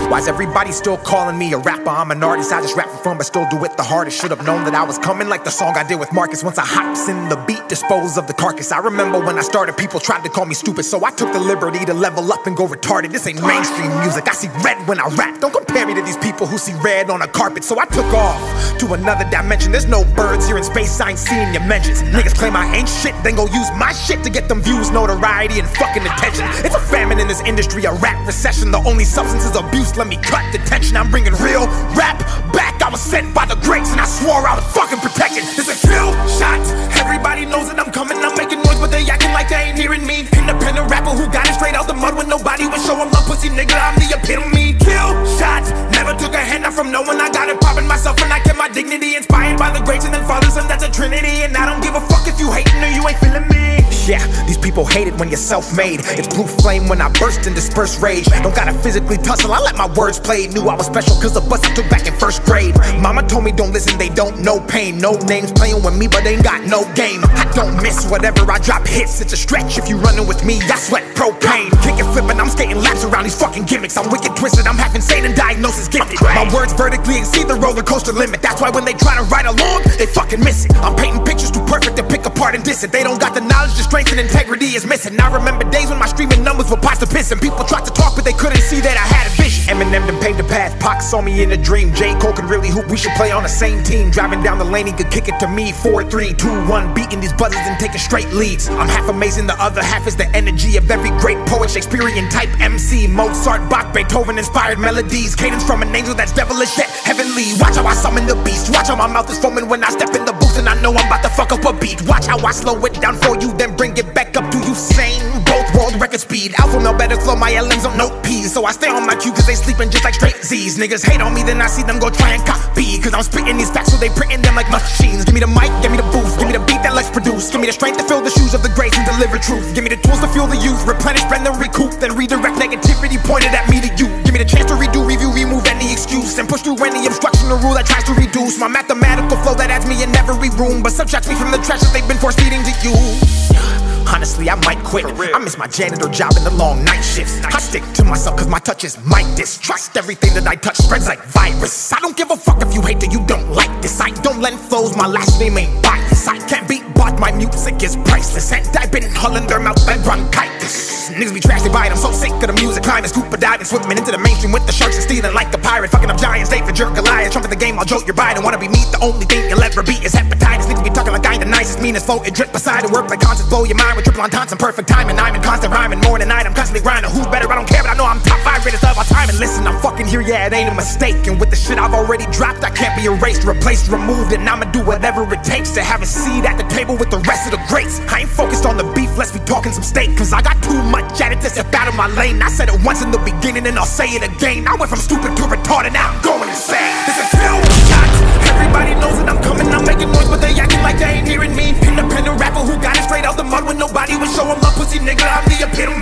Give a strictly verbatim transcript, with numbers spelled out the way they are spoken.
Why's everybody still calling me a rapper? I'm an artist, I just rap for fun but still do it the hardest. Should've known that I was coming like the song I did with Marcus. Once I hops in the beat, dispose of the carcass. I remember when I started, people tried to call me stupid, so I took the liberty to level up and go retarded. This ain't mainstream music, I see red when I rap. Don't compare me to these people who see red on a carpet. So I took off to another dimension. There's no birds here in space, I ain't seeing your mentions. Niggas claim I ain't shit, then go use my shit to get them views, notoriety, and fucking attention. It's a famine in this industry, a rap recession. The only substance is abuse, let me cut the tension. I'm bringing real rap back. I was sent by the greats and I swore I would fucking protect it. This is kill shots, everybody knows that I'm coming. I'm making noise but they acting like they ain't hearing me. Independent rapper who got it straight out the mud when nobody was showing love. Pussy nigga, I'm the epitome. Kill shots, never took a handout from no one. I got it popping myself and I kept my dignity. Inspired by the greats and then Father, Son, that's a trinity. And I don't give a fuck if you hating or you ain't feeling me. Yeah, these people hate it when you're self-made. It's blue flame when I burst and disperse rage. Don't gotta physically tussle, I let my words play. Knew I was special cause the bus I took back in first grade. Mama told me don't listen, they don't know pain. No names playing with me but they ain't got no game. I don't miss whatever I drop hits. It's a stretch if you running with me, I sweat propane. Kicking, flipping, I'm skating laps around these fucking gimmicks. I'm wicked twisted, I'm half insane and diagnosis gifted. My words vertically exceed the roller coaster limit. That's why when they try to ride along, they fucking miss it. I'm painting pictures too perfect to pick apart and diss it. They don't got the knowledge, the strength and integrity is missing. I remember days when my streaming numbers were pots to piss and people tried to talk but they couldn't see that I had a vision. Eminem done paved the path, Pac saw me in a dream. J. Cole could really hoop, we should play on the same team. Driving down the lane, he could kick it to me. Four, three, two, one, beating these buzzers and taking straight leads. I'm half amazing, the other half is the energy of every great poet, Shakespearean type M C. Mozart, Bach, Beethoven inspired melodies. Cadence from an angel that's devilish yet heavenly. Watch how I summon the beast, watch how my mouth is foaming when I step in the booth and I know I'm about to fuck up a beat. Watch how I slow it down for you, then bring it back up to you sane. Both world record speed, alpha male better flow, my L Ms on note P's. So I stay on my cue cause they sleeping just like straight Z's. Niggas hate on me, then I see them go try and copy. Cause I'm spitting these facts so they printing them like machines. Give me the mic, give me the booth, give me the beat that let's produce. Give me the strength to fill the shoes of the greats and deliver truth. Give me the tools to fuel the youth, replenish, brand then recoup. Then redirect negativity pointed at me to you. Give me the chance to redo, review, remove any excuse. And push through any obstruction or rule that tries to reduce my mathematical flow that adds me in every room. But subtracts me from the trash that they've been force feeding to you. Honestly, I might quit. I miss my janitor job and the long night shifts. I stick to myself cause my touch is my distrust. Everything that I touch spreads like virus. I don't give a fuck if you hate it, you don't like this. I don't lend flows, my last name ain't bias. I can't be bought, my music is priceless. And I've been hulling their mouth like bronchitis. Niggas be trash, they buy it, I'm so sick of the music. Climbing, scuba diving, swimming into the mainstream with the sharks and stealing like a pirate. Fucking up giants, David, jerk, Goliath. Trumping the game, I'll jolt your bite. Don't wanna be me, the only thing you'll ever be is hepatitis. Niggas be talking like I ain't the nicest, meanest flow. It drip beside it, work like concerts, blow your mind with triple ententes and perfect timing. I'm in constant rhyming, morning night, I'm constantly grinding. Who's better? I don't care, but I know I'm top five greatest of all time. And listen, I'm fucking here, yeah, it ain't a mistake. And with the shit I've already dropped, I can't be erased, replaced, removed. And I'ma do whatever it takes to have a seat at the table with the rest of the greats. I ain't focused on the beef, let's be talking some steak. Cause I got too much at it to step out of my lane. I said it once in the beginning and I'll say it again. I went from stupid to retarded, now I'm going insane. This is kill shots, everybody knows that I'm coming. I'm making noise but they acting like they ain't hearing me. Independent rapper who got it straight out the mud when nobody was showing love. Pussy nigga, I'm the epitome.